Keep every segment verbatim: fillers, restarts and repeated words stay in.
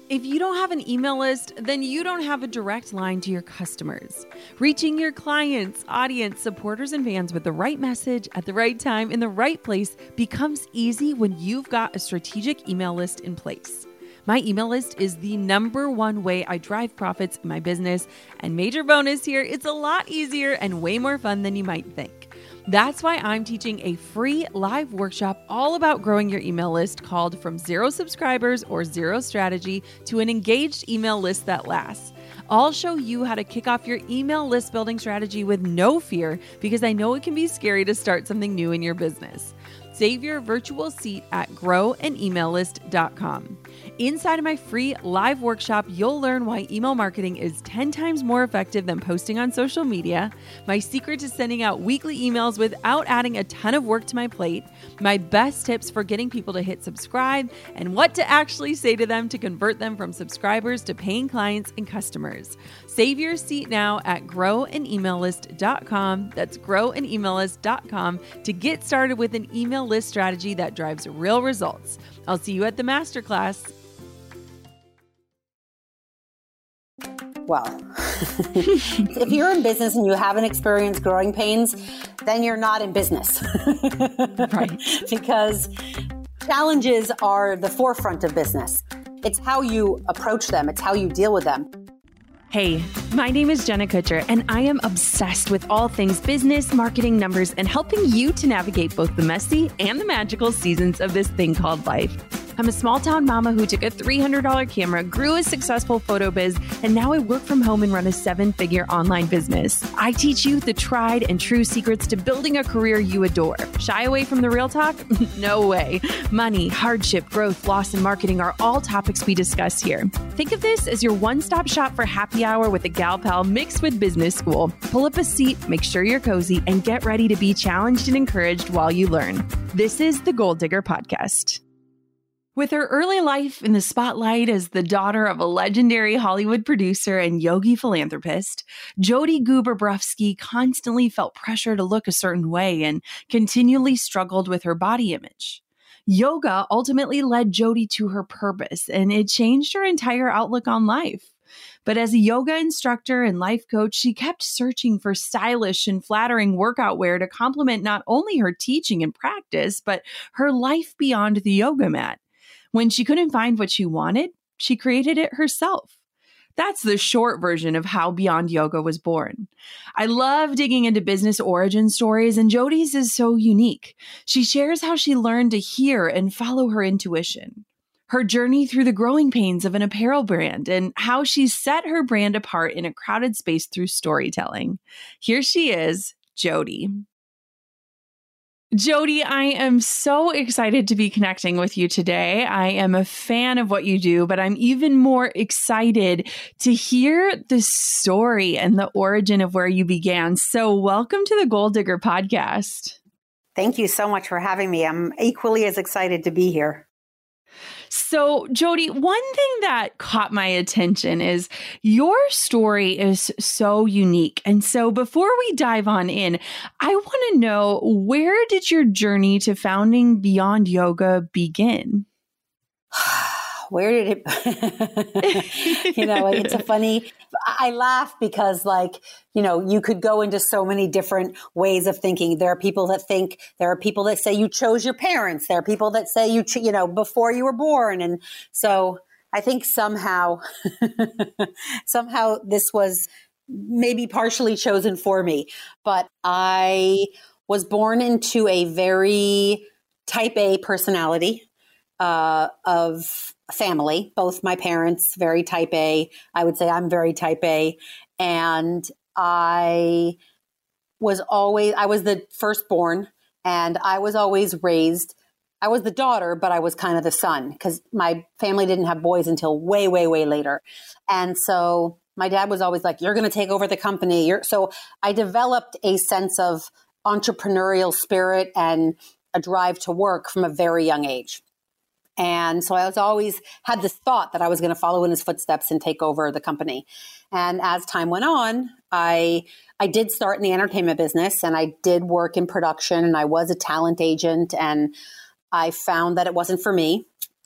If you don't have an email list, then you don't have a direct line to your customers. Reaching your clients, audience, supporters, and fans with the right message at the right time in the right place becomes easy when you've got a strategic email list in place. My email list is the number one way I drive profits in my business, and major bonus here, it's a lot easier and way more fun than you might think. That's why I'm teaching a free live workshop all about growing your email list called From Zero Subscribers or Zero Strategy to an Engaged Email List That Lasts. I'll show you how to kick off your email list building strategy with no fear, because I know it can be scary to start something new in your business. Save your virtual seat at grow an email list dot com. Inside of my free live workshop, you'll learn why email marketing is ten times more effective than posting on social media, my secret to sending out weekly emails without adding a ton of work to my plate, my best tips for getting people to hit subscribe, and what to actually say to them to convert them from subscribers to paying clients and customers. Save your seat now at grow an email list dot com. That's grow an email list dot com to get started with an email list strategy that drives real results. I'll see you at the masterclass. Well, if you're in business and you haven't experienced growing pains, then you're not in business. Right. Because challenges are the forefront of business. It's how you approach them. It's how you deal with them. Hey, my name is Jenna Kutcher, and I am obsessed with all things business, marketing, numbers, and helping you to navigate both the messy and the magical seasons of this thing called life. I'm a small town mama who took a three hundred dollars camera, grew a successful photo biz, and now I work from home and run a seven-figure online business. I teach you the tried and true secrets to building a career you adore. Shy away from the real talk? No way. Money, hardship, growth, loss, and marketing are all topics we discuss here. Think of this as your one-stop shop for happy hour with a gal pal mixed with business school. Pull up a seat, make sure you're cozy, and get ready to be challenged and encouraged while you learn. This is the Goal Digger Podcast. With her early life in the spotlight as the daughter of a legendary Hollywood producer and yogi philanthropist, Jody Guberbrofsky constantly felt pressure to look a certain way and continually struggled with her body image. Yoga ultimately led Jody to her purpose, and it changed her entire outlook on life. But as a yoga instructor and life coach, she kept searching for stylish and flattering workout wear to complement not only her teaching and practice, but her life beyond the yoga mat. When she couldn't find what she wanted, she created it herself. That's the short version of how Beyond Yoga was born. I love digging into business origin stories, and Jody's is so unique. She shares how she learned to hear and follow her intuition, her journey through the growing pains of an apparel brand, and how she set her brand apart in a crowded space through storytelling. Here she is, Jody. Jody, I am so excited to be connecting with you today. I am a fan of what you do, but I'm even more excited to hear the story and the origin of where you began. So welcome to the Goal Digger Podcast. Thank you so much for having me. I'm equally as excited to be here. So, Jody, one thing that caught my attention is your story is so unique. And so before we dive on in, I want to know, where did your journey to founding Beyond Yoga begin? Where did it, you know, it's a funny, I laugh because, like, you know, you could go into so many different ways of thinking. There are people that think, there are people that say you chose your parents. There are people that say you, you know, before you were born. And so I think somehow, somehow this was maybe partially chosen for me, but I was born into a very type A personality, uh, of family. Both my parents, very type A. I would say I'm very type A. And I was always, I was the firstborn, and I was always raised, I was the daughter, but I was kind of the son, because my family didn't have boys until way, way, way later. And so my dad was always like, you're going to take over the company. You're, so I developed a sense of entrepreneurial spirit and a drive to work from a very young age. And so I was always had this thought that I was going to follow in his footsteps and take over the company. And as time went on, I I did start in the entertainment business, and I did work in production, and I was a talent agent, and I found that it wasn't for me.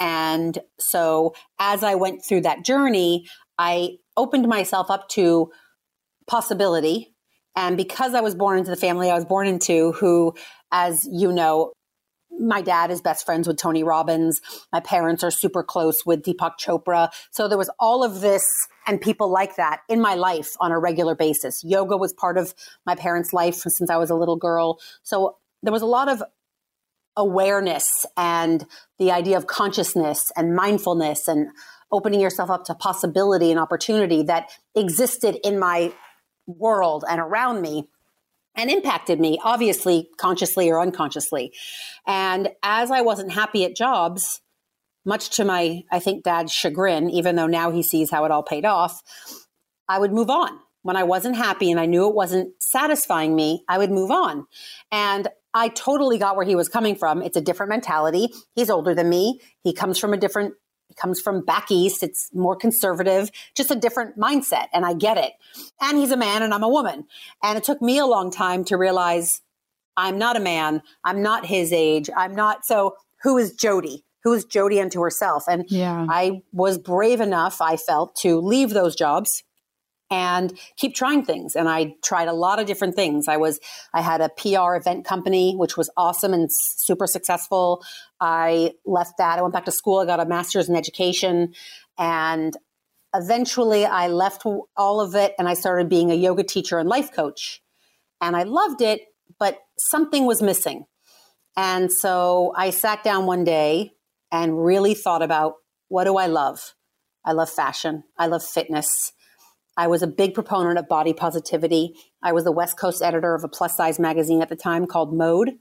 And so as I went through that journey, I opened myself up to possibility. And because I was born into the family I was born into, who, as you know, my dad is best friends with Tony Robbins. My parents are super close with Deepak Chopra. So there was all of this and people like that in my life on a regular basis. Yoga was part of my parents' life since I was a little girl. So there was a lot of awareness and the idea of consciousness and mindfulness and opening yourself up to possibility and opportunity that existed in my world and around me and impacted me, obviously, consciously or unconsciously. And as I wasn't happy at jobs, much to my, I think, dad's chagrin, even though now he sees how it all paid off, I would move on. When I wasn't happy and I knew it wasn't satisfying me, I would move on. And I totally got where he was coming from. It's a different mentality. He's older than me. He comes from a different, he comes from back east. It's more conservative, just a different mindset. And I get it. And he's a man and I'm a woman. And it took me a long time to realize I'm not a man. I'm not his age. I'm not. So who is Jody? Who is Jody unto herself? And yeah. I was brave enough, I felt, to leave those jobs and keep trying things. And I tried a lot of different things. I was, I had a P R event company, which was awesome and super successful. I left that. I went back to school. I got a master's in education. And eventually I left all of it and I started being a yoga teacher and life coach. And I loved it, but something was missing. And so I sat down one day and really thought about, what do I love? I love fashion. I love fitness. I was a big proponent of body positivity. I was the West Coast editor of a plus size magazine at the time called Mode.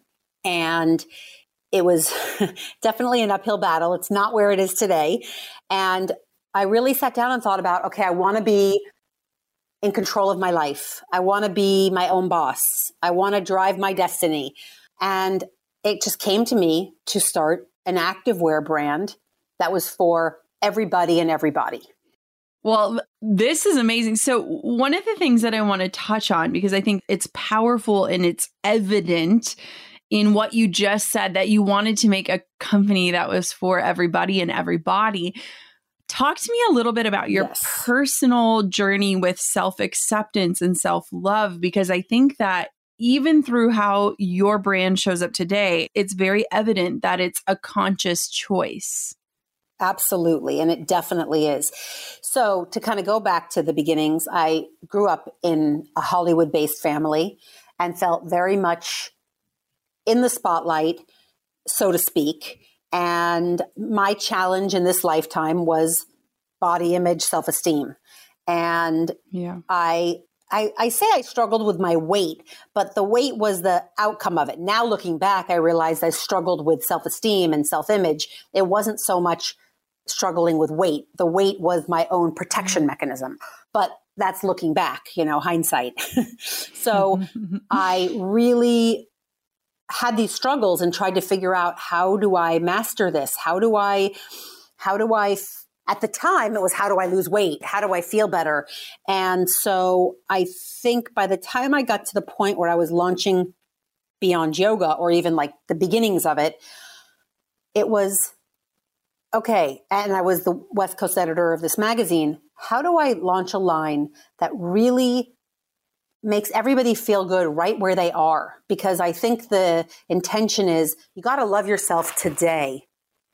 And it was definitely an uphill battle. It's not where it is today. And I really sat down and thought about, okay, I want to be in control of my life. I want to be my own boss. I want to drive my destiny. And it just came to me to start an activewear brand that was for everybody and everybody. Well, this is amazing. So one of the things that I want to touch on, because I think it's powerful and it's evident in what you just said, that you wanted to make a company that was for everybody and everybody. Talk to me a little bit about your yes. personal journey with self-acceptance and self-love, because I think that even through how your brand shows up today, it's very evident that it's a conscious choice. Absolutely. And it definitely is. So to kind of go back to the beginnings, I grew up in a Hollywood-based family and felt very much in the spotlight, so to speak. And my challenge in this lifetime was body image, self-esteem. And yeah. I, I, I say I struggled with my weight, but the weight was the outcome of it. Now looking back, I realized I struggled with self-esteem and self-image. It wasn't so much struggling with weight. The weight was my own protection mechanism, but that's looking back, you know, hindsight. So I really had these struggles and tried to figure out, how do I master this? How do I, how do I, at the time it was, how do I lose weight? How do I feel better? And so I think by the time I got to the point where I was launching Beyond Yoga, or even like the beginnings of it, it was, okay, and I was the West Coast editor of this magazine. How do I launch a line that really makes everybody feel good right where they are? Because I think the intention is, you got to love yourself today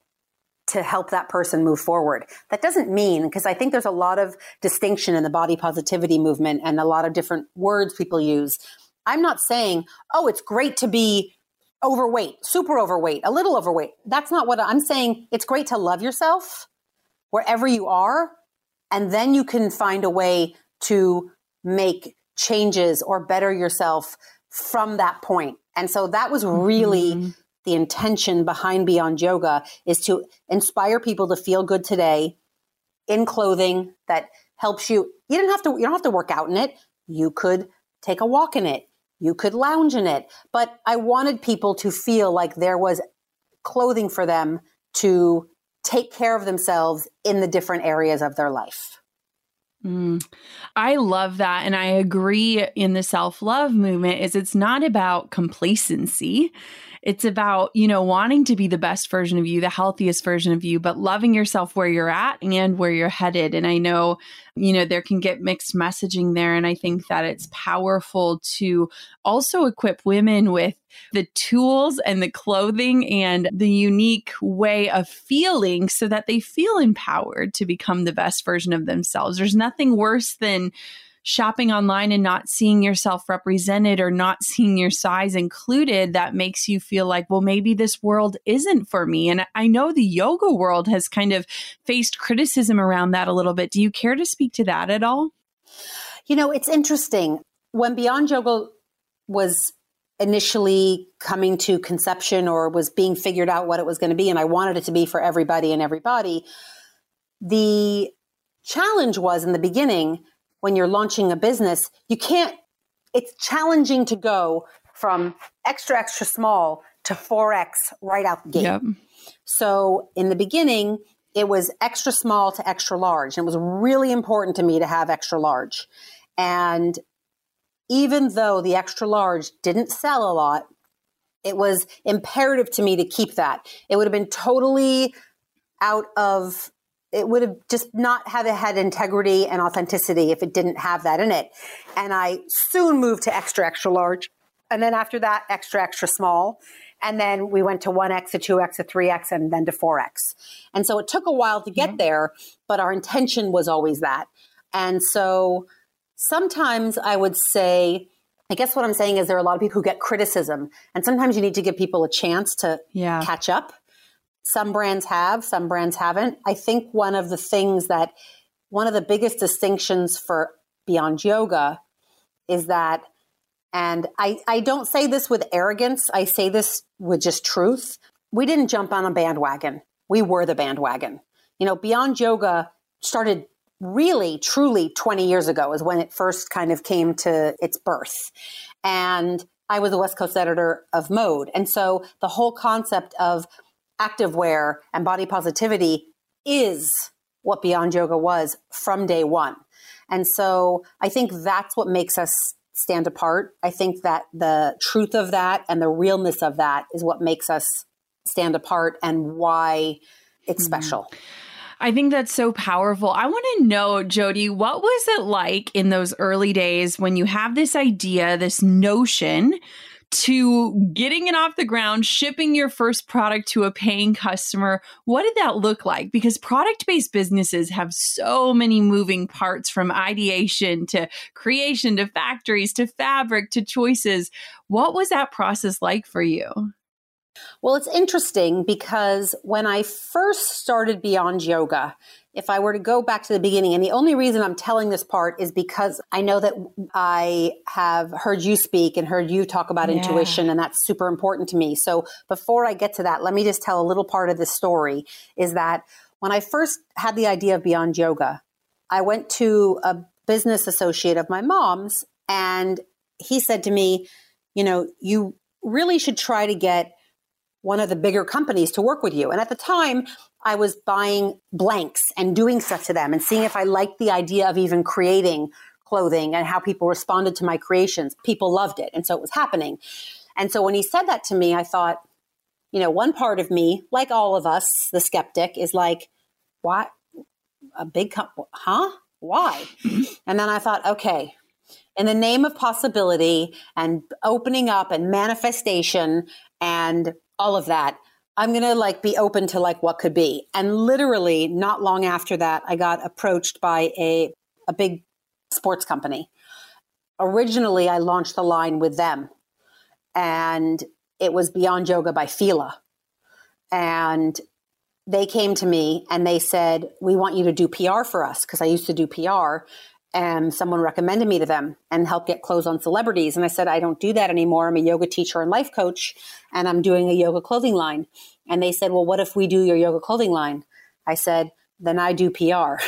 to help that person move forward. That doesn't mean, because I think there's a lot of distinction in the body positivity movement and a lot of different words people use. I'm not saying, oh, it's great to be overweight, super overweight, a little overweight. That's not what I'm saying. It's great to love yourself wherever you are. And then you can find a way to make changes or better yourself from that point. And so that was really mm-hmm. the intention behind Beyond Yoga, is to inspire people to feel good today in clothing that helps you. You don't have to, you don't have to work out in it. You could take a walk in it. You could lounge in it. But I wanted people to feel like there was clothing for them to take care of themselves in the different areas of their life. Mm. I love that. And I agree in the self-love movement is it's not about complacency. It's about, you know, wanting to be the best version of you, the healthiest version of you, but loving yourself where you're at and where you're headed. And I know, you know, there can get mixed messaging there. And I think that it's powerful to also equip women with the tools and the clothing and the unique way of feeling so that they feel empowered to become the best version of themselves. There's nothing worse than shopping online and not seeing yourself represented or not seeing your size included. That makes you feel like, well, maybe this world isn't for me. And I know the yoga world has kind of faced criticism around that a little bit. Do you care to speak to that at all? You know, it's interesting. When Beyond Yoga was initially coming to conception or was being figured out what it was going to be, and I wanted it to be for everybody and everybody, the challenge was in the beginning, when you're launching a business, you can't, it's challenging to go from extra, extra small to four X right out the gate. Yep. So in the beginning, it was extra small to extra large. And it was really important to me to have extra large. And even though the extra large didn't sell a lot, it was imperative to me to keep that. It would have been totally out of it would have just not have had integrity and authenticity if it didn't have that in it. And I soon moved to extra, extra large. And then after that, extra, extra small. And then we went to one X, to two X, to three X, and then to four X. And so it took a while to get mm-hmm. there, but our intention was always that. And so sometimes I would say, I guess what I'm saying is there are a lot of people who get criticism. And sometimes you need to give people a chance to yeah. catch up. Some brands have, some brands haven't. I think one of the things that, one of the biggest distinctions for Beyond Yoga is that, and I, I don't say this with arrogance, I say this with just truth. We didn't jump on a bandwagon. We were the bandwagon. You know, Beyond Yoga started really, truly twenty years ago is when it first kind of came to its birth. And I was the West Coast editor of Mode. And so the whole concept of activewear and body positivity is what Beyond Yoga was from day one. And so I think that's what makes us stand apart. I think that the truth of that and the realness of that is what makes us stand apart and why it's mm-hmm. special. I think that's so powerful. I want to know, Jody, what was it like in those early days when you have this idea, this notion, to getting it off the ground, shipping your first product to a paying customer? What did that look like? Because product-based businesses have so many moving parts, from ideation to creation to factories to fabric to choices. What was that process like for you? Well, it's interesting because when I first started Beyond Yoga, if I were to go back to the beginning, and the only reason I'm telling this part is because I know that I have heard you speak and heard you talk about yeah. intuition, and that's super important to me. So before I get to that, let me just tell a little part of this story, is that when I first had the idea of Beyond Yoga, I went to a business associate of my mom's, and he said to me, you know, you really should try to get one of the bigger companies to work with you. And at the time, I was buying blanks and doing stuff to them and seeing if I liked the idea of even creating clothing and how people responded to my creations. People loved it. And so it was happening. And so when he said that to me, I thought, you know, one part of me, like all of us, the skeptic, is like, what? A big company? Huh? Why? And then I thought, okay, in the name of possibility and opening up and manifestation and all of that, I'm going to like be open to like what could be. And literally not long after that, I got approached by a, a big sports company. Originally, I launched the line with them, and it was Beyond Yoga by Fila. And they came to me and they said, we want you to do P R for us, because I used to do P R. And someone recommended me to them and help get clothes on celebrities. And I said, I don't do that anymore. I'm a yoga teacher and life coach, and I'm doing a yoga clothing line. And they said, well, what if we do your yoga clothing line? I said, then I do P R.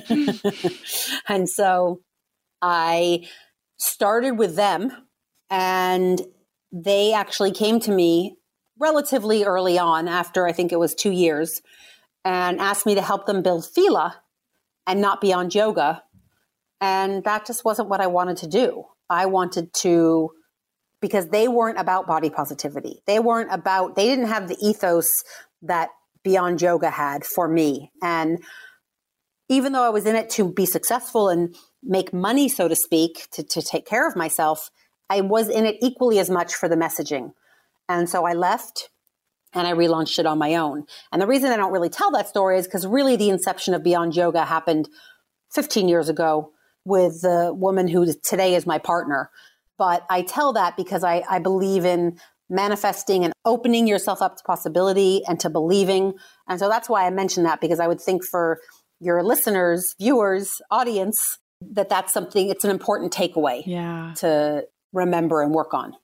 And so I started with them, and they actually came to me relatively early on, after I think it was two years, and asked me to help them build Fila and not Beyond Yoga. And that just wasn't what I wanted to do. I wanted to because they weren't about body positivity. They weren't about, they didn't have the ethos that Beyond Yoga had for me. And even though I was in it to be successful and make money, so to speak, to, to take care of myself, I was in it equally as much for the messaging. And so I left and I relaunched it on my own. And the reason I don't really tell that story is because really the inception of Beyond Yoga happened fifteen years ago with the woman who today is my partner. But I tell that because I, I believe in manifesting and opening yourself up to possibility and to believing. And so that's why I mentioned that, because I would think for your listeners, viewers, audience, that that's something, it's an important takeaway yeah. to remember and work on.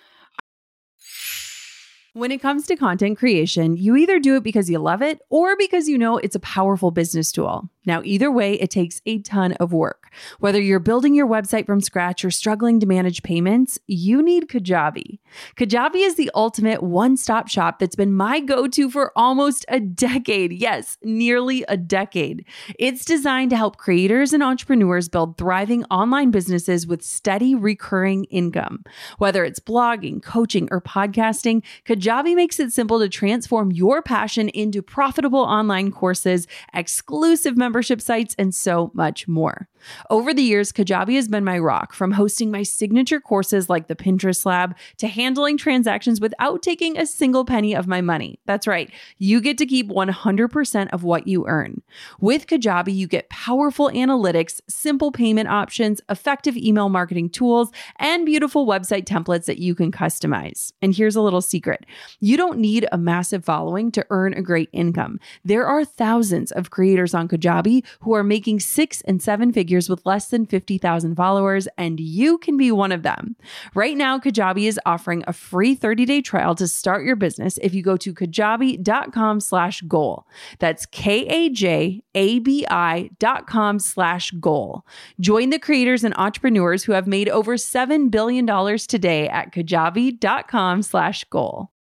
When it comes to content creation, you either do it because you love it or because you know it's a powerful business tool. Now, either way, it takes a ton of work. Whether you're building your website from scratch or struggling to manage payments, you need Kajabi. Kajabi is the ultimate one-stop shop that's been my go-to for almost a decade. Yes, nearly a decade. It's designed to help creators and entrepreneurs build thriving online businesses with steady recurring income. Whether it's blogging, coaching, or podcasting, Kajabi makes it simple to transform your passion into profitable online courses, exclusive membership sites, and so much more. Over the years, Kajabi has been my rock, from hosting my signature courses like the Pinterest Lab to handling transactions without taking a single penny of my money. That's right. You get to keep one hundred percent of what you earn. With Kajabi, you get powerful analytics, simple payment options, effective email marketing tools, and beautiful website templates that you can customize. And here's a little secret. You don't need a massive following to earn a great income. There are thousands of creators on Kajabi who are making six and seven figures with less than fifty thousand followers, and you can be one of them. Right now, Kajabi is offering a free thirty-day trial to start your business if you go to kajabi.com slash goal. That's K-A-J-A-B-I dot com slash goal. Join the creators and entrepreneurs who have made over seven billion dollars today at kajabi.com slash goal.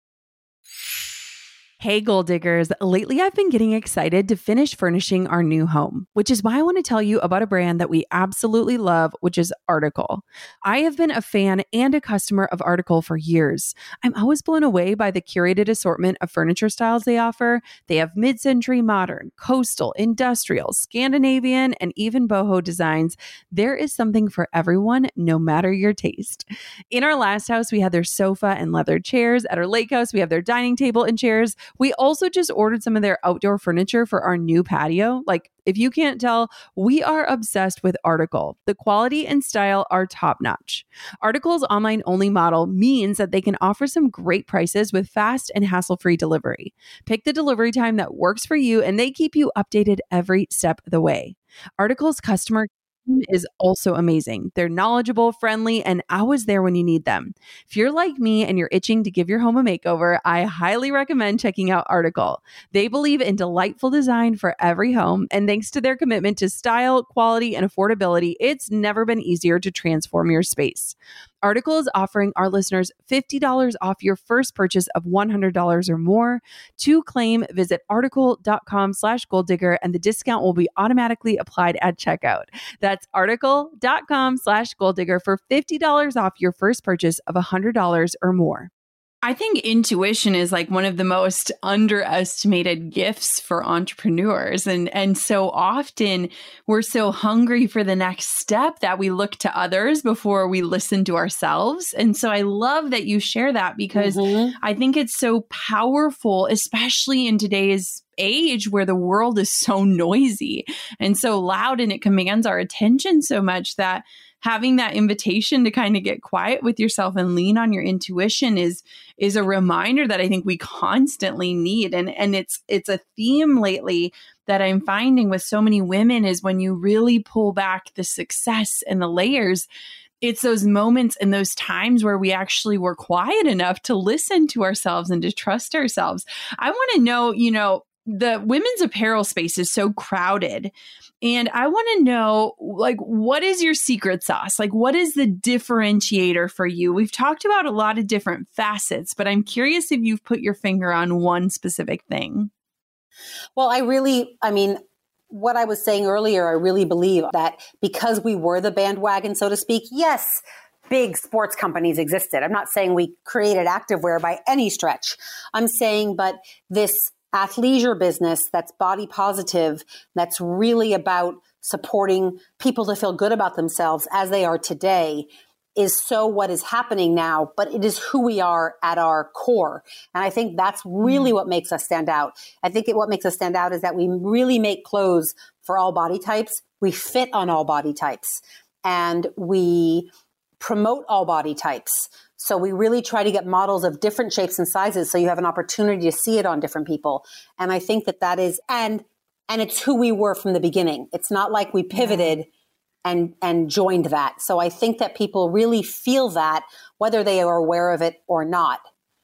Hey, goal diggers. Lately, I've been getting excited to finish furnishing our new home, which is why I want to tell you about a brand that we absolutely love, which is Article. I have been a fan and a customer of Article for years. I'm always blown away by the curated assortment of furniture styles they offer. They have mid-century modern, coastal, industrial, Scandinavian, and even boho designs. There is something for everyone, no matter your taste. In our last house, we had their sofa and leather chairs. At our lake house, we have their dining table and chairs. We also just ordered some of their outdoor furniture for our new patio. Like, if you can't tell, we are obsessed with Article. The quality and style are top-notch. Article's online-only model means that they can offer some great prices with fast and hassle-free delivery. Pick the delivery time that works for you, and they keep you updated every step of the way. Article's customer is also amazing. They're knowledgeable, friendly, and always there when you need them. If you're like me and you're itching to give your home a makeover, I highly recommend checking out Article. They believe in delightful design for every home, and thanks to their commitment to style, quality, and affordability, it's never been easier to transform your space. Article is offering our listeners fifty dollars off your first purchase of one hundred dollars or more. To claim, visit article.com slash goal digger, and the discount will be automatically applied at checkout. That's article.com slash goal digger for fifty dollars off your first purchase of one hundred dollars or more. I think intuition is like one of the most underestimated gifts for entrepreneurs. And, and so often we're so hungry for the next step that we look to others before we listen to ourselves. And so I love that you share that, because mm-hmm. I think it's so powerful, especially in today's age where the world is so noisy and so loud, and it commands our attention so much that having that invitation to kind of get quiet with yourself and lean on your intuition is is a reminder that I think we constantly need. And and it's it's a theme lately that I'm finding with so many women is when you really pull back the success and the layers, it's those moments and those times where we actually were quiet enough to listen to ourselves and to trust ourselves. I want to know, you know, the women's apparel space is so crowded. And I want to know, like, what is your secret sauce? Like, what is the differentiator for you? We've talked about a lot of different facets, but I'm curious if you've put your finger on one specific thing. Well, I really, I mean, what I was saying earlier, I really believe that because we were the bandwagon, so to speak, yes, big sports companies existed. I'm not saying we created activewear by any stretch. I'm saying, but this athleisure business that's body positive, that's really about supporting people to feel good about themselves as they are today, is so what is happening now, but it is who we are at our core. And I think that's really mm. what makes us stand out. I think it, what makes us stand out is that we really make clothes for all body types. We fit on all body types, and we promote all body types. So we really try to get models of different shapes and sizes, so you have an opportunity to see it on different people. And I think that that is, and and it's who we were from the beginning. It's not like we pivoted yeah. and and joined that. So I think that people really feel that, whether they are aware of it or not.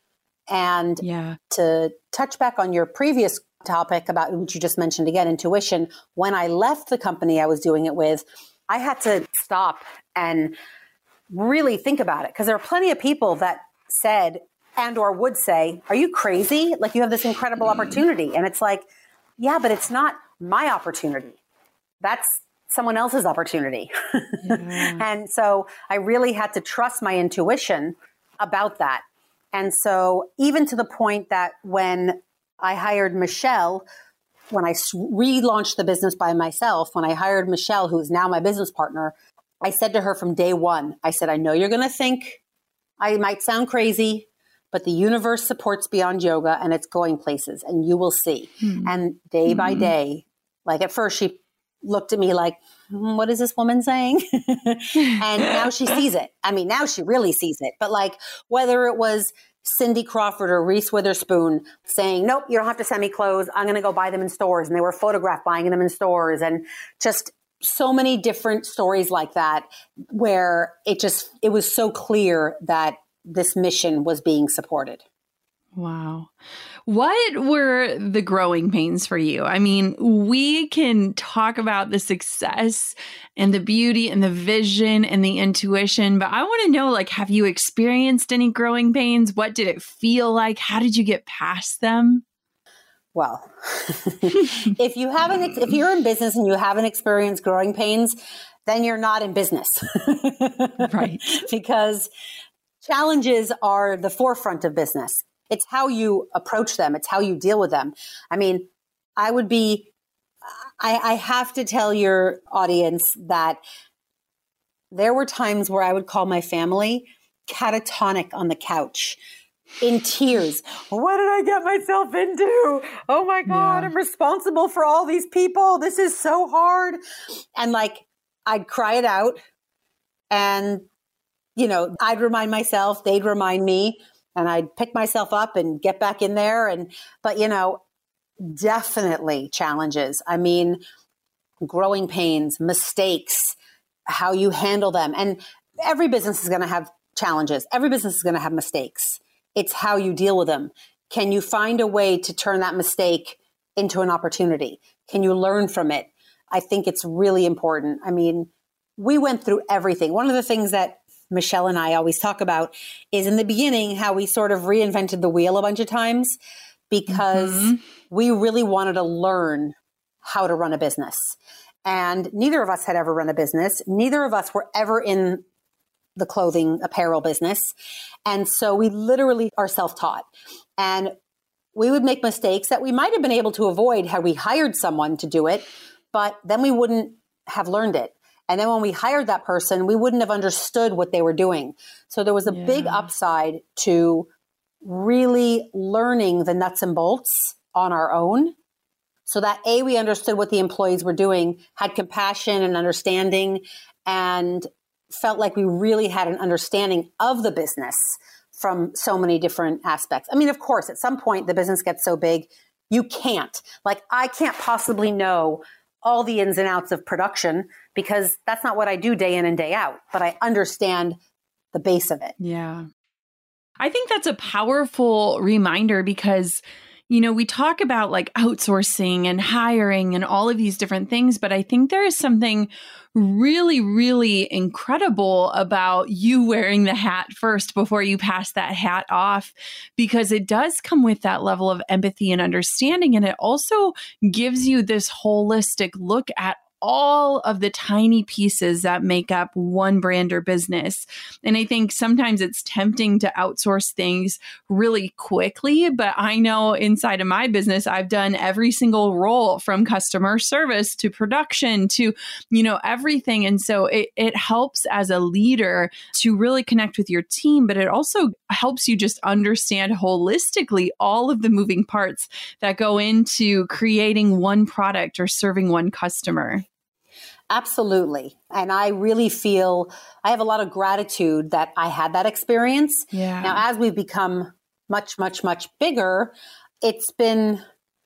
And yeah. to touch back on your previous topic about what you just mentioned again, intuition, when I left the company I was doing it with, I had to stop and really think about it, because there are plenty of people that said and or would say, are you crazy? Like, you have this incredible opportunity. And it's like, yeah, but it's not my opportunity. That's someone else's opportunity. Yeah. And so I really had to trust my intuition about that. And so even to the point that when I hired Michelle, when I relaunched the business by myself, when I hired Michelle, who is now my business partner, I said to her from day one, I said, I know you're going to think I might sound crazy, but the universe supports Beyond Yoga and it's going places, and you will see. Mm-hmm. And day mm-hmm. by day, like at first she looked at me like, mm, what is this woman saying? And now she sees it. I mean, now she really sees it. But like, whether it was Cindy Crawford or Reese Witherspoon saying, nope, you don't have to send me clothes. I'm going to go buy them in stores. And they were photographed buying them in stores, and just so many different stories like that, where it just, it was so clear that this mission was being supported. Wow. What were the growing pains for you? I mean, we can talk about the success and the beauty and the vision and the intuition, but I want to know, like, have you experienced any growing pains? What did it feel like? How did you get past them? Well, if you haven't, if you're in business and you haven't experienced growing pains, then you're not in business. Right. Because challenges are the forefront of business. It's how you approach them. It's how you deal with them. I mean, I would be, I, I have to tell your audience that there were times where I would call my family catatonic on the couch, in tears. What did I get myself into? Oh my God, yeah. I'm responsible for all these people. This is so hard. And like, I'd cry it out, and, you know, I'd remind myself, they'd remind me, and I'd pick myself up and get back in there. And, but, you know, definitely challenges. I mean, growing pains, mistakes, how you handle them. And every business is going to have challenges. Every business is going to have mistakes. It's how you deal with them. Can you find a way to turn that mistake into an opportunity? Can you learn from it? I think it's really important. I mean, we went through everything. One of the things that Michelle and I always talk about is, in the beginning, how we sort of reinvented the wheel a bunch of times, because mm-hmm. we really wanted to learn how to run a business. And neither of us had ever run a business. Neither of us were ever in the clothing apparel business. And so we literally are self-taught. And we would make mistakes that we might have been able to avoid had we hired someone to do it, but then we wouldn't have learned it. And then when we hired that person, we wouldn't have understood what they were doing. So there was a yeah. big upside to really learning the nuts and bolts on our own, so that A, we understood what the employees were doing, had compassion and understanding, and felt like we really had an understanding of the business from so many different aspects. I mean, of course, at some point the business gets so big, you can't. Like, I can't possibly know all the ins and outs of production, because that's not what I do day in and day out, but I understand the base of it. Yeah. I think that's a powerful reminder, because, you know, we talk about like outsourcing and hiring and all of these different things, but I think there is something really, really incredible about you wearing the hat first before you pass that hat off, because it does come with that level of empathy and understanding. And it also gives you this holistic look at all of the tiny pieces that make up one brand or business. And I think sometimes it's tempting to outsource things really quickly, but I know inside of my business, I've done every single role from customer service to production to, you know, everything. And so it, it helps as a leader to really connect with your team, but it also helps you just understand holistically all of the moving parts that go into creating one product or serving one customer. Absolutely. And I really feel I have a lot of gratitude that I had that experience. Yeah. Now, as we've become much, much, much bigger, it's been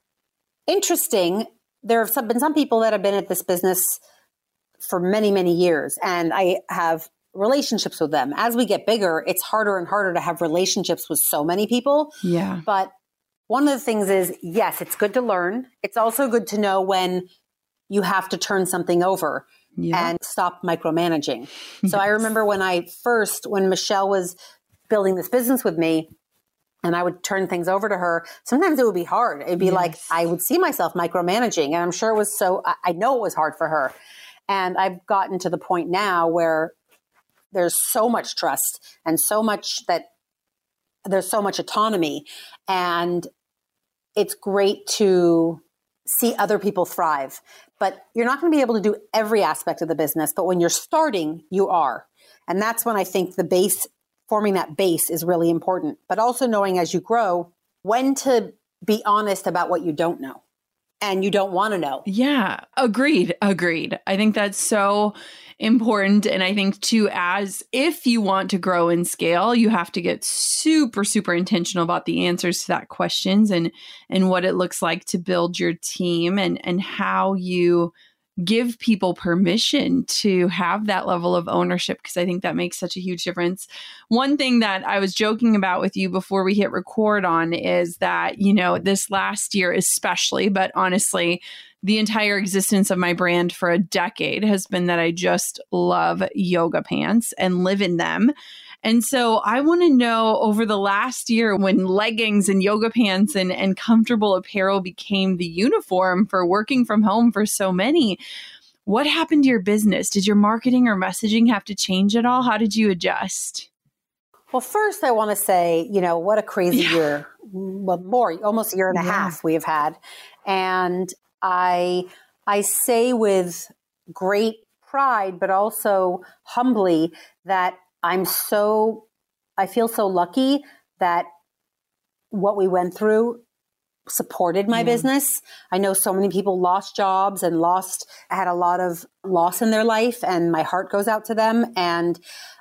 interesting. There have some, been some people that have been at this business for many, many years, and I have relationships with them. As we get bigger, it's harder and harder to have relationships with so many people. Yeah. But one of the things is, yes, it's good to learn. It's also good to know when you have to turn something over yeah. and stop micromanaging. Yes. So I remember when I first, when Michelle was building this business with me and I would turn things over to her, sometimes it would be hard. It'd be yes. like, I would see myself micromanaging, and I'm sure it was so, I, I know it was hard for her. And I've gotten to the point now where there's so much trust and so much that there's so much autonomy, and it's great to see other people thrive. But you're not going to be able to do every aspect of the business. But when you're starting, you are. And that's when I think the base, forming that base is really important. But also knowing as you grow, when to be honest about what you don't know and you don't want to know. Yeah, agreed. Agreed. I think that's so important. And I think too, as if you want to grow and scale, you have to get super, super intentional about the answers to that questions and, and what it looks like to build your team and, and how you give people permission to have that level of ownership, because I think that makes such a huge difference. One thing that I was joking about with you before we hit record on is that, you know, this last year especially, but honestly, the entire existence of my brand for a decade has been that I just love yoga pants and live in them. And so I want to know, over the last year when leggings and yoga pants and, and comfortable apparel became the uniform for working from home for so many, what happened to your business? Did your marketing or messaging have to change at all? How did you adjust? Well, first I want to say, you know, what a crazy yeah. year, well, more, almost a year and a yeah. half we have had. And I, I say with great pride, but also humbly, that I'm so, I feel so lucky that what we went through supported my yeah. business. I know so many people lost jobs and lost, had a lot of loss in their life, and my heart goes out to them. And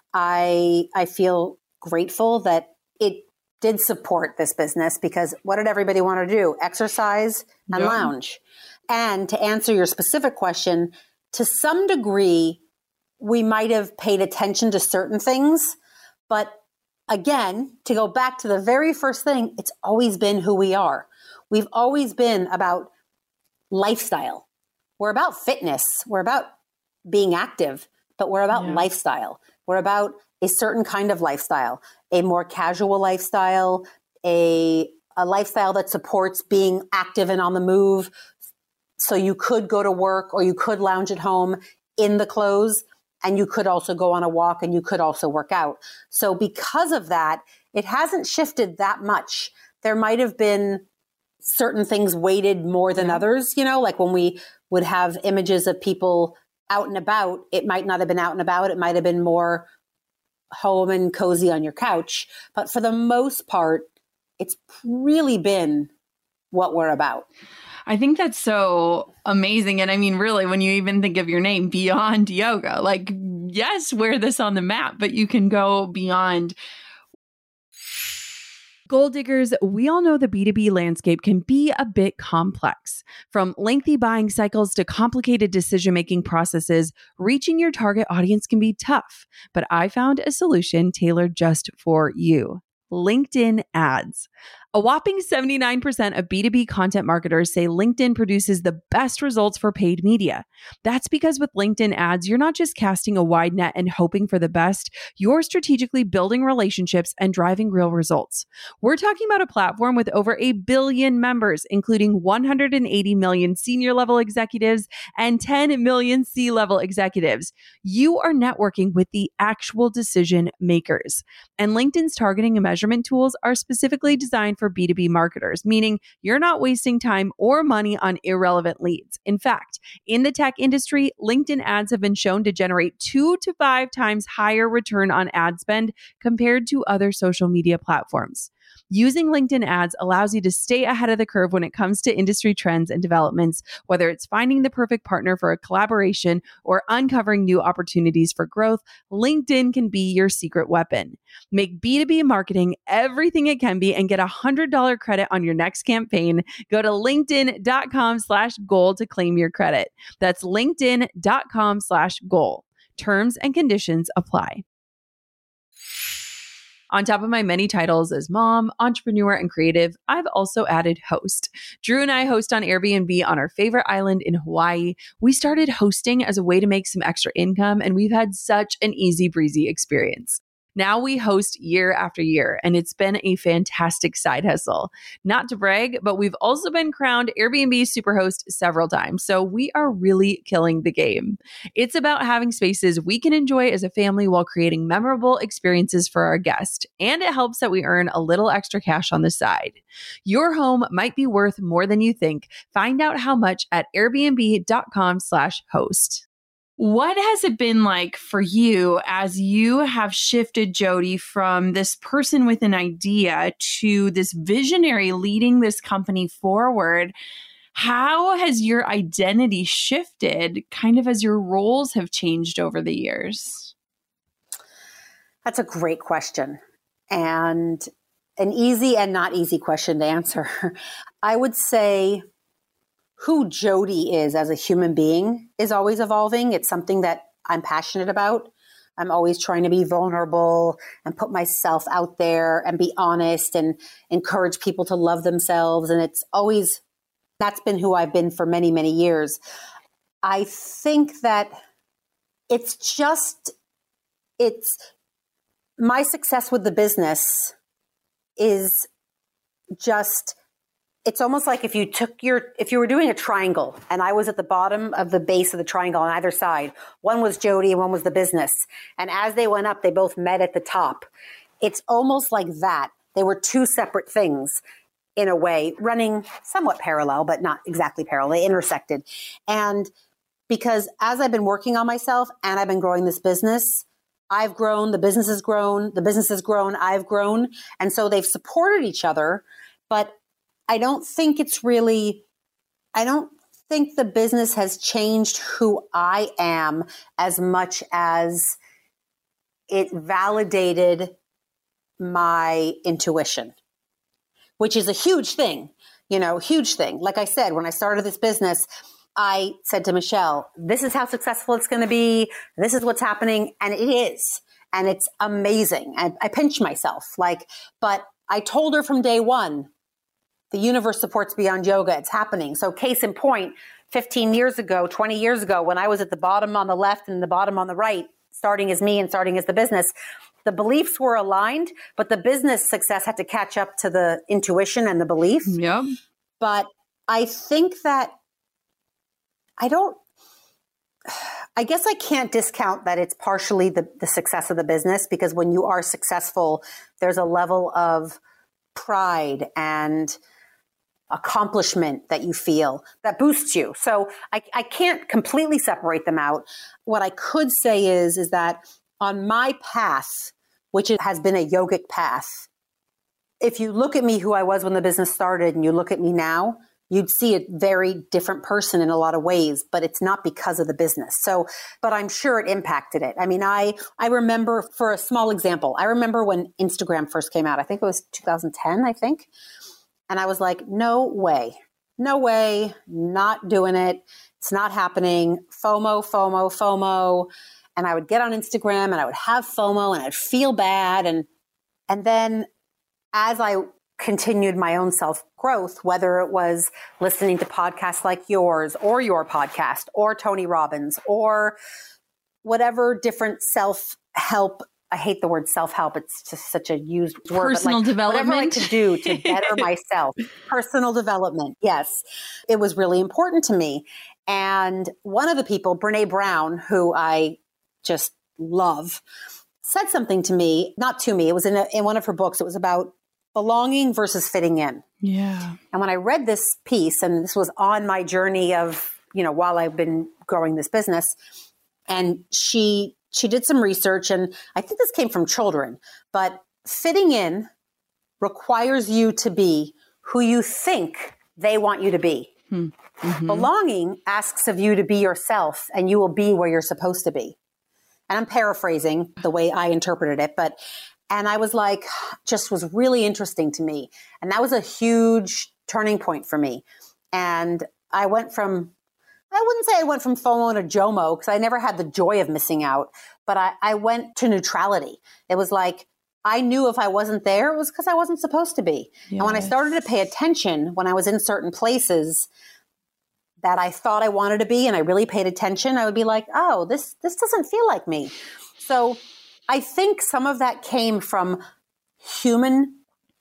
I, I feel grateful that it did support this business, because what did everybody want to do? Exercise and yeah. lounge. And to answer your specific question, to some degree, we might have paid attention to certain things. But again, to go back to the very first thing, it's always been who we are. We've always been about lifestyle. We're about fitness. We're about being active, but we're about yeah. lifestyle. We're about a certain kind of lifestyle, a more casual lifestyle, a, a lifestyle that supports being active and on the move. So you could go to work or you could lounge at home in the clothes, and you could also go on a walk, and you could also work out. So because of that, it hasn't shifted that much. There might have been certain things weighted more than yeah. others, you know, like when we would have images of people out and about, it might not have been out and about. It might have been more home and cozy on your couch. But for the most part, it's really been what we're about. I think that's so amazing. And I mean, really, when you even think of your name, Beyond Yoga, like, yes, wear this on the map, but you can go beyond. Goal diggers, we all know the B two B landscape can be a bit complex. From lengthy buying cycles to complicated decision-making processes, reaching your target audience can be tough. But I found a solution tailored just for you: LinkedIn ads. A whopping seventy-nine percent of B two B content marketers say LinkedIn produces the best results for paid media. That's because with LinkedIn ads, you're not just casting a wide net and hoping for the best, you're strategically building relationships and driving real results. We're talking about a platform with over a billion members, including one hundred eighty million senior level executives and ten million C-level executives. You are networking with the actual decision makers. And LinkedIn's targeting and measurement tools are specifically designed for B two B marketers, meaning you're not wasting time or money on irrelevant leads. In fact, in the tech industry, LinkedIn ads have been shown to generate two to five times higher return on ad spend compared to other social media platforms. Using LinkedIn ads allows you to stay ahead of the curve when it comes to industry trends and developments, whether it's finding the perfect partner for a collaboration or uncovering new opportunities for growth. LinkedIn can be your secret weapon. Make B two B marketing everything it can be and get a one hundred dollars credit on your next campaign. Go to linkedin.com slash goal to claim your credit. That's linkedin.com slash goal. Terms and conditions apply. On top of my many titles as mom, entrepreneur, and creative, I've also added host. Drew and I host on Airbnb on our favorite island in Hawaii. We started hosting as a way to make some extra income, and we've had such an easy breezy experience. Now we host year after year, and it's been a fantastic side hustle. Not to brag, but we've also been crowned Airbnb Superhost several times, so we are really killing the game. It's about having spaces we can enjoy as a family while creating memorable experiences for our guests, and it helps that we earn a little extra cash on the side. Your home might be worth more than you think. Find out how much at airbnb.com slash host. What has it been like for you as you have shifted, Jody, from this person with an idea to this visionary leading this company forward? How has your identity shifted kind of as your roles have changed over the years? That's a great question, and an easy and not easy question to answer. I would say who Jody is as a human being is always evolving. It's something that I'm passionate about. I'm always trying to be vulnerable and put myself out there and be honest and encourage people to love themselves. And it's always, that's been who I've been for many, many years. I think that it's just, it's my success with the business is just, it's almost like if you took your, if you were doing a triangle and I was at the bottom of the base of the triangle on either side, one was Jody and one was the business. And as they went up, they both met at the top. It's almost like that. They were two separate things in a way, running somewhat parallel, but not exactly parallel. They intersected. And because as I've been working on myself and I've been growing this business, I've grown, the business has grown, the business has grown, I've grown. And so they've supported each other, but I don't think it's really, I don't think the business has changed who I am as much as it validated my intuition, which is a huge thing, you know, huge thing. Like I said, when I started this business, I said to Michelle, this is how successful it's going to be. This is what's happening. And it is. And it's amazing. And I pinch myself like, but I told her from day one, the universe supports Beyond Yoga. It's happening. So case in point, fifteen years ago, twenty years ago, when I was at the bottom on the left and the bottom on the right, starting as me and starting as the business, the beliefs were aligned, but the business success had to catch up to the intuition and the belief. Yeah. But I think that I don't, I guess I can't discount that it's partially the, the success of the business, because when you are successful, there's a level of pride and accomplishment that you feel that boosts you. So I, I can't completely separate them out. What I could say is, is that on my path, which has been a yogic path, if you look at me who I was when the business started and you look at me now, you'd see a very different person in a lot of ways, but it's not because of the business. So, but I'm sure it impacted it. I mean, I, I remember, for a small example, I remember when Instagram first came out, I think it was two thousand ten, I think. And I was like, no way, no way, not doing it. It's not happening. FOMO, FOMO, FOMO. And I would get on Instagram and I would have FOMO and I'd feel bad. And, and then as I continued my own self-growth, whether it was listening to podcasts like yours or your podcast or Tony Robbins or whatever different self-help. I hate the word self-help. It's just such a used word. Personal but like, development. Whatever I could do to better myself. Personal development. Yes. It was really important to me. And one of the people, Brene Brown, who I just love, said something to me, not to me. It was in, a, in one of her books. It was about belonging versus fitting in. Yeah. And when I read this piece, and this was on my journey of, you know, while I've been growing this business, and she She did some research, and I think this came from children, but fitting in requires you to be who you think they want you to be. Mm-hmm. Belonging asks of you to be yourself, and you will be where you're supposed to be. And I'm paraphrasing the way I interpreted it, but, and I was like, just was really interesting to me. And that was a huge turning point for me. And I went from I wouldn't say I went from FOMO to JOMO because I never had the joy of missing out, but I, I went to neutrality. It was like, I knew if I wasn't there, it was because I wasn't supposed to be. Yes. And when I started to pay attention, when I was in certain places that I thought I wanted to be, and I really paid attention, I would be like, oh, this, this doesn't feel like me. So I think some of that came from human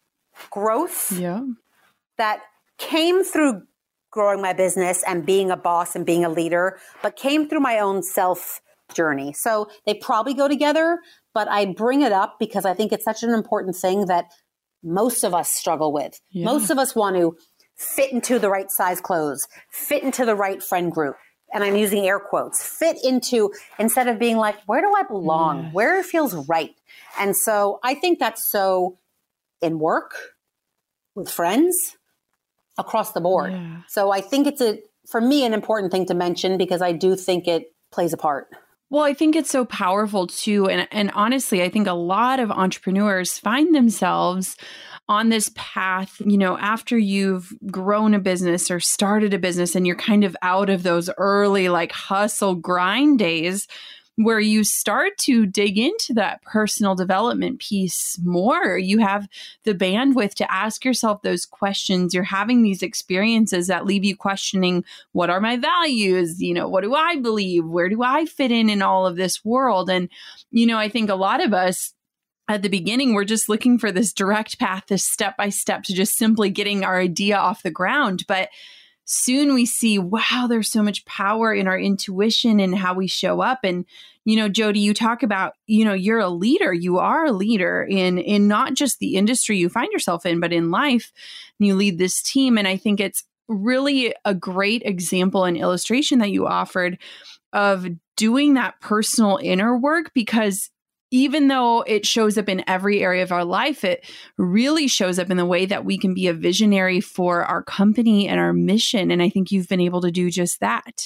growth yeah. that came through growing my business and being a boss and being a leader, but came through my own self journey. So they probably go together, but I bring it up because I think it's such an important thing that most of us struggle with. Yeah. Most of us want to fit into the right size clothes, fit into the right friend group. And I'm using air quotes, fit into, instead of being like, where do I belong? Yes. Where it feels right. And so I think that's so in work, with friends, across the board. Yeah. So I think it's a, for me, an important thing to mention because I do think it plays a part. Well, I think it's so powerful too. And, and honestly, I think a lot of entrepreneurs find themselves on this path, you know, after you've grown a business or started a business and you're kind of out of those early like hustle grind days where you start to dig into that personal development piece more. You have the bandwidth to ask yourself those questions. You're having these experiences that leave you questioning, what are my values? You know, what do I believe? Where do I fit in in all of this world? And, you know, I think a lot of us at the beginning, we're just looking for this direct path, this step by step to just simply getting our idea off the ground. But soon we see, wow, there's so much power in our intuition and how we show up. And, you know, Jody, you talk about, you know, you're a leader. You are a leader in, in not just the industry you find yourself in, but in life. And you lead this team. And I think it's really a great example and illustration that you offered of doing that personal inner work, because even though it shows up in every area of our life, it really shows up in the way that we can be a visionary for our company and our mission. And I think you've been able to do just that.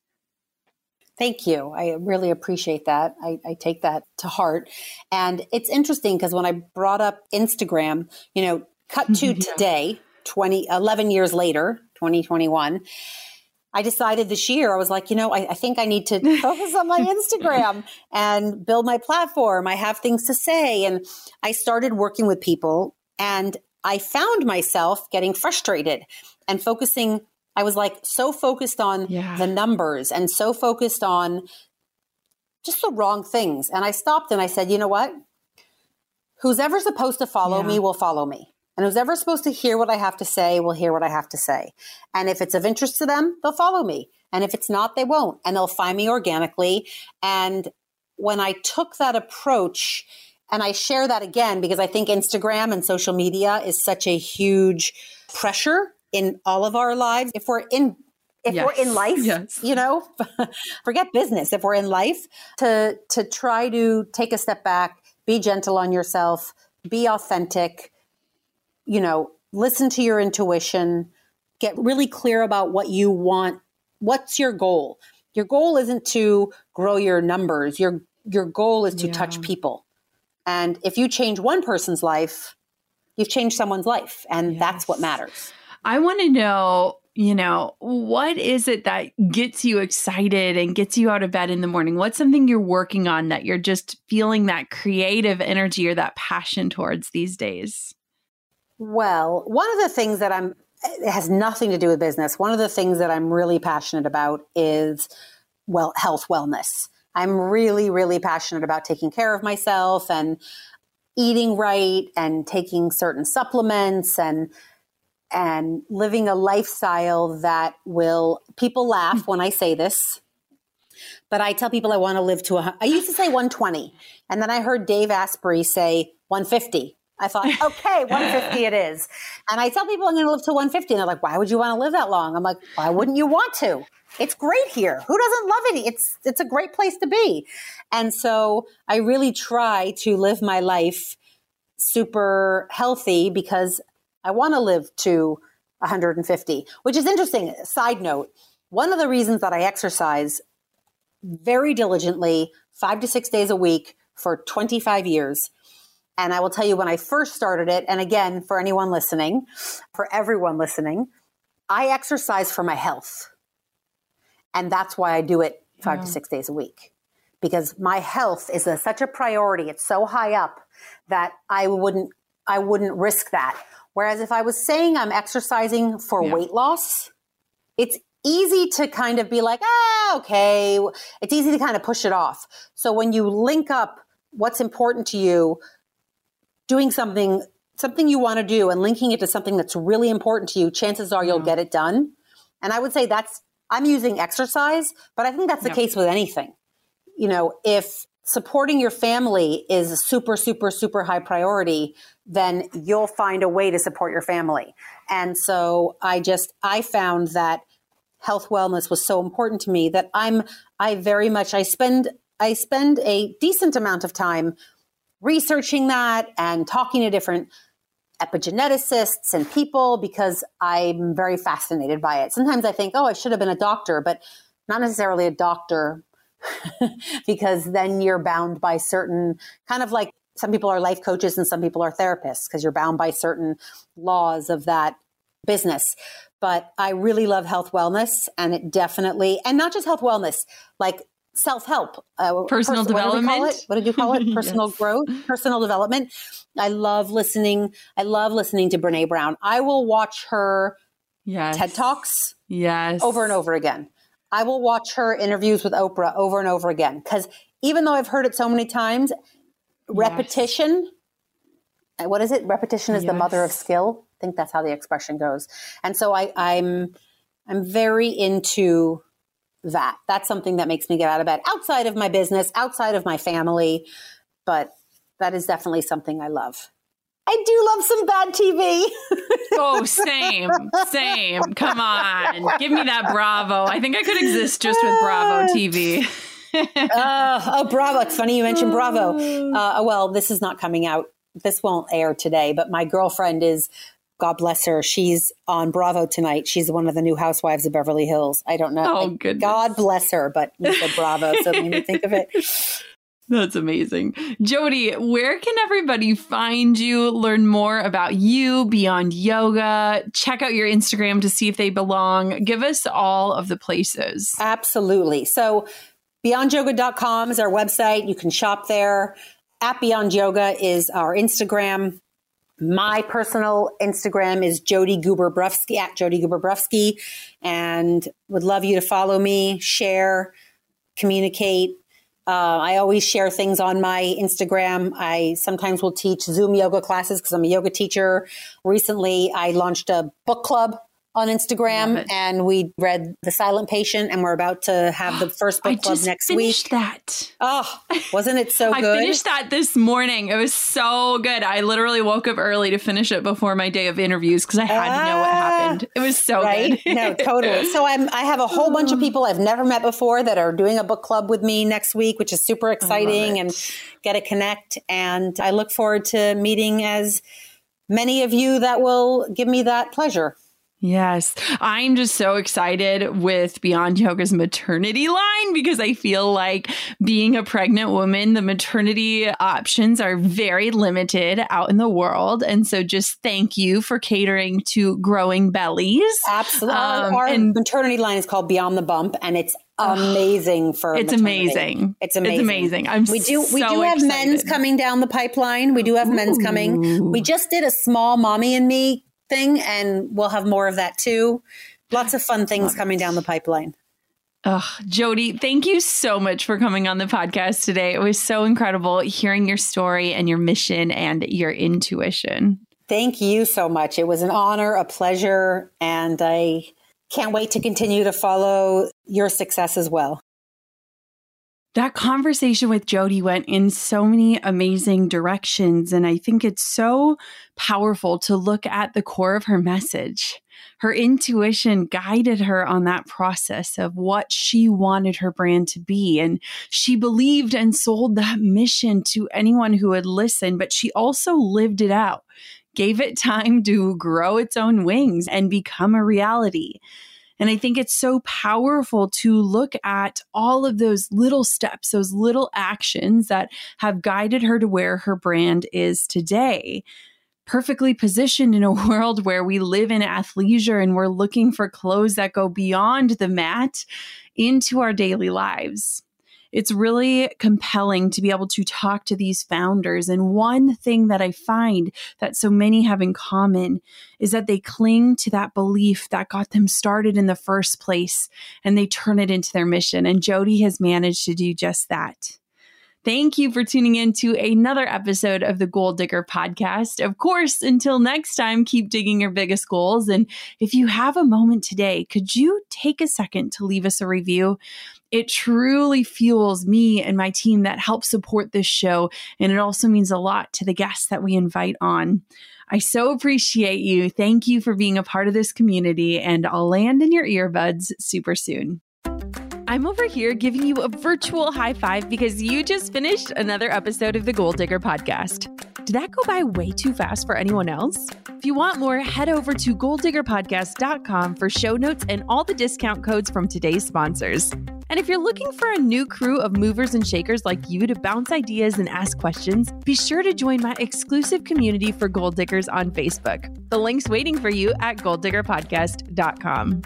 Thank you. I really appreciate that. I, I take that to heart. And it's interesting because when I brought up Instagram, you know, cut to yeah. today, twenty, eleven years later, twenty twenty-one, I decided this year, I was like, you know, I, I think I need to focus on my Instagram and build my platform. I have things to say. And I started working with people and I found myself getting frustrated and focusing. I was like so focused on yeah. the numbers and so focused on just the wrong things. And I stopped and I said, you know what? Who's ever supposed to follow yeah. me will follow me. And who's ever supposed to hear what I have to say will hear what I have to say. And if it's of interest to them, they'll follow me. And if it's not, they won't. And they'll find me organically. And when I took that approach, and I share that again, because I think Instagram and social media is such a huge pressure in all of our lives. If we're in If yes. we're in life, yes. you know, forget business. If we're in life, to to try to take a step back, be gentle on yourself, be authentic, you know, listen to your intuition, get really clear about what you want. What's your goal? Your goal isn't to grow your numbers. Your your goal is to yeah. touch people. And if you change one person's life, you've changed someone's life. And yes. that's what matters. I want to know, you know, what is it that gets you excited and gets you out of bed in the morning? What's something you're working on that you're just feeling that creative energy or that passion towards these days? Well, one of the things that I'm, it has nothing to do with business. One of the things that I'm really passionate about is, well, health wellness. I'm really, really passionate about taking care of myself and eating right and taking certain supplements and and living a lifestyle that will, people laugh when I say this, but I tell people I want to live to, a, I used to say one twenty. And then I heard Dave Asprey say one fifty. I thought, okay, one fifty it is. And I tell people I'm going to live to one fifty. And they're like, why would you want to live that long? I'm like, why wouldn't you want to? It's great here. Who doesn't love it? It's, it's a great place to be. And so I really try to live my life super healthy because I want to live to one hundred fifty, which is interesting. Side note, one of the reasons that I exercise very diligently, five to six days a week for twenty-five years. And I will tell you when I first started it, and again, for anyone listening, for everyone listening, I exercise for my health. And that's why I do it five yeah. to six days a week, because my health is a, such a priority. It's so high up that I wouldn't, I wouldn't risk that. Whereas if I was saying I'm exercising for yeah. weight loss, it's easy to kind of be like, ah, okay. It's easy to kind of push it off. So when you link up what's important to you, doing something, something you want to do and linking it to something that's really important to you, chances are you'll yeah. get it done. And I would say that's, I'm using exercise, but I think that's the yeah. case with anything. You know, if supporting your family is a super, super, super high priority, then you'll find a way to support your family. And so I just, I found that health wellness was so important to me that I'm, I very much, I spend, I spend a decent amount of time researching that and talking to different epigeneticists and people because I'm very fascinated by it. Sometimes I think, oh, I should have been a doctor, but not necessarily a doctor because then you're bound by certain kind of like some people are life coaches and some people are therapists because you're bound by certain laws of that business. But I really love health wellness and it definitely, and not just health wellness, like self-help, uh, personal pers- development. What, it? what did you call it? Personal yes. growth, personal development. I love listening. I love listening to Brene Brown. I will watch her yes. TED Talks yes. over and over again. I will watch her interviews with Oprah over and over again. Because even though I've heard it so many times, yes. repetition, what is it? Repetition is yes. the mother of skill. I think that's how the expression goes. And so I, I'm, I'm very into that. That's something that makes me get out of bed outside of my business, outside of my family. But that is definitely something I love. I do love some bad T V. Oh, same, same. Come on. Give me that Bravo. I think I could exist just with Bravo T V. uh, oh, Bravo. It's funny you mentioned Bravo. Uh, well, this is not coming out. This won't air today, but my girlfriend is, God bless her, she's on Bravo tonight. She's one of the new housewives of Beverly Hills. I don't know. Oh, like, goodness. God bless her, but you said Bravo, so it made me think of it. That's amazing. Jody, where can everybody find you, learn more about you, Beyond Yoga, check out your Instagram to see if they belong? Give us all of the places. Absolutely. So beyond yoga dot com is our website. You can shop there. At Beyond Yoga is our Instagram. My personal Instagram is Jody Guber-Brufsky, at Jody Guber-Brufsky, and would love you to follow me, share, communicate. Uh, I always share things on my Instagram. I sometimes will teach Zoom yoga classes because I'm a yoga teacher. Recently, I launched a book club on Instagram and we read The Silent Patient and we're about to have the first book I club just next finished week. that. Oh, wasn't it so good? I finished that this morning. It was so good. I literally woke up early to finish it before my day of interviews because I had ah, to know what happened. It was so right? good. No, totally. So I'm, I have a whole bunch of people I've never met before that are doing a book club with me next week, which is super exciting and get to connect. And I look forward to meeting as many of you that will give me that pleasure. Yes. I'm just so excited with Beyond Yoga's maternity line because I feel like being a pregnant woman, the maternity options are very limited out in the world. And so just thank you for catering to growing bellies. Absolutely. Um, Our and, maternity line is called Beyond the Bump, and it's amazing for It's maternity. amazing. It's amazing. It's amazing. I'm we do so we do have excited. men's coming down the pipeline. We do have Ooh. men's coming. We just did a small mommy and me thing, and we'll have more of that too. Lots of fun things Love coming it. down the pipeline. Oh, Jody, thank you so much for coming on the podcast today. It was so incredible hearing your story and your mission and your intuition. Thank you so much. It was an honor, a pleasure, and I can't wait to continue to follow your success as well. That conversation with Jody went in so many amazing directions. And I think it's so powerful to look at the core of her message. Her intuition guided her on that process of what she wanted her brand to be. And she believed and sold that mission to anyone who would listen, but she also lived it out, gave it time to grow its own wings and become a reality. And I think it's so powerful to look at all of those little steps, those little actions that have guided her to where her brand is today. Perfectly positioned in a world where we live in athleisure and we're looking for clothes that go beyond the mat into our daily lives. It's really compelling to be able to talk to these founders. And one thing that I find that so many have in common is that they cling to that belief that got them started in the first place and they turn it into their mission. And Jody has managed to do just that. Thank you for tuning in to another episode of the Goal Digger Podcast. Of course, until next time, keep digging your biggest goals. And if you have a moment today, could you take a second to leave us a review? It truly fuels me and my team that help support this show. And it also means a lot to the guests that we invite on. I so appreciate you. Thank you for being a part of this community, and I'll land in your earbuds super soon. I'm over here giving you a virtual high five because you just finished another episode of the Goal Digger Podcast. Did that go by way too fast for anyone else? If you want more, head over to goal digger podcast dot com for show notes and all the discount codes from today's sponsors. And if you're looking for a new crew of movers and shakers like you to bounce ideas and ask questions, be sure to join my exclusive community for Goal Diggers on Facebook. The link's waiting for you at goal digger podcast dot com.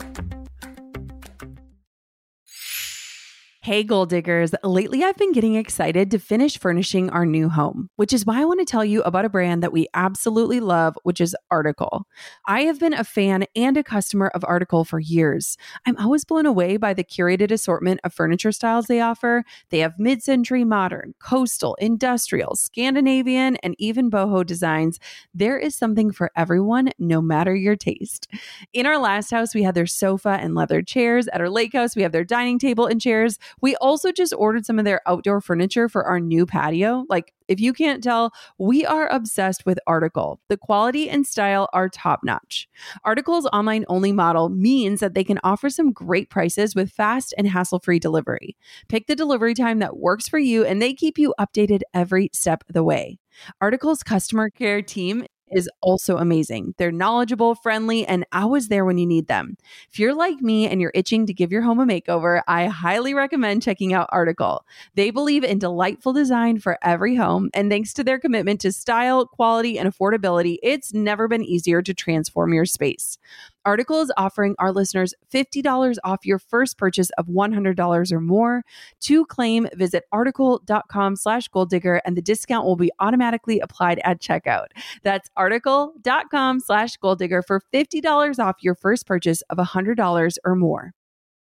Hey, Goal Diggers. Lately, I've been getting excited to finish furnishing our new home, which is why I want to tell you about a brand that we absolutely love, which is Article. I have been a fan and a customer of Article for years. I'm always blown away by the curated assortment of furniture styles they offer. They have mid-century modern, coastal, industrial, Scandinavian, and even boho designs. There is something for everyone, no matter your taste. In our last house, we had their sofa and leather chairs. At our lake house, we have their dining table and chairs. We also just ordered some of their outdoor furniture for our new patio. Like, if you can't tell, we are obsessed with Article. The quality and style are top-notch. Article's online-only model means that they can offer some great prices with fast and hassle-free delivery. Pick the delivery time that works for you, and they keep you updated every step of the way. Article's customer care team is also amazing. They're knowledgeable, friendly, and always there when you need them. If you're like me and you're itching to give your home a makeover, I highly recommend checking out Article. They believe in delightful design for every home, and thanks to their commitment to style, quality, and affordability, it's never been easier to transform your space. Article is offering our listeners fifty dollars off your first purchase of one hundred dollars or more. To claim, visit article.com slash goal digger, and the discount will be automatically applied at checkout. That's article.com slash goal digger for fifty dollars off your first purchase of one hundred dollars or more.